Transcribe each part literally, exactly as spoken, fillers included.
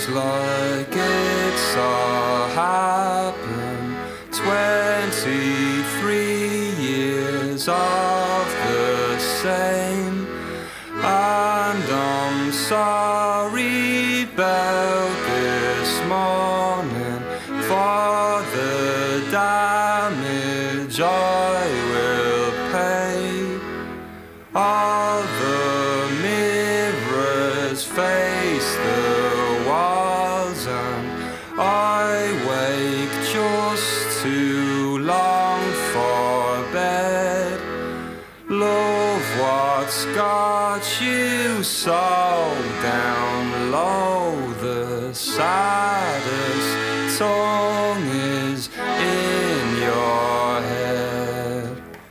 Feels like it's all happened. Twenty-three years of the same, and I'm sorry about this morning for the damage I will pay. All the mirrors face the walls, and I wake just too long for bed. Love, what's got you so down low? The saddest tongue is in your head.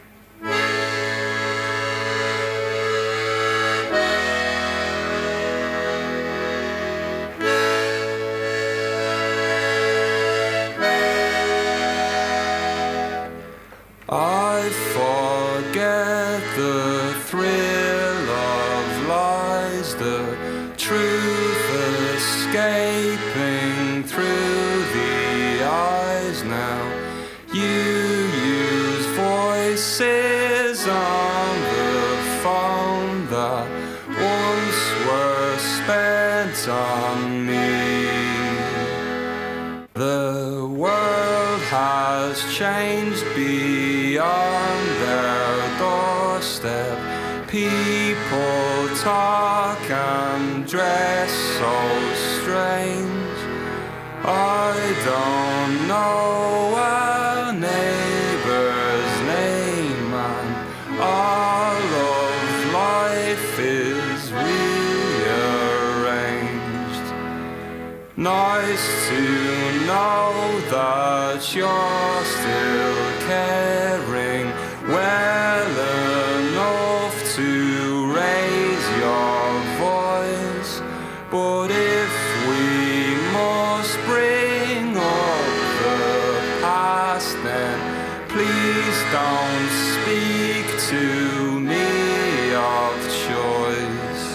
I forget the thrill of lies, the truth escaping through the eyes now. You use voices on the phone that once were spent on me. The world has changed beyond their doorstep. People talk and dress so strange. I don't know a neighbor's name, and all of life is rearranged. Nice to know that you're still caring well enough to raise your voice. But if we must bring up the past, then please don't speak to me of choice.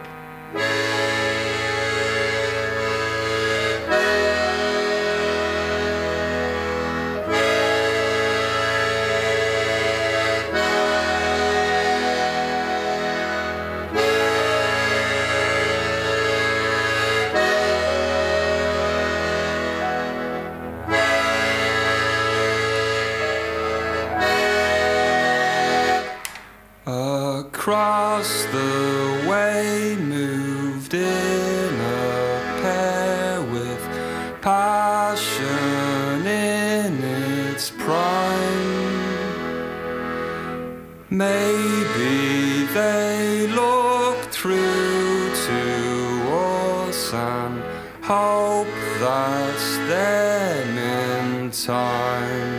Across the way moved in a pair with passion in its prime. Maybe they look through to us and hope that's them in time.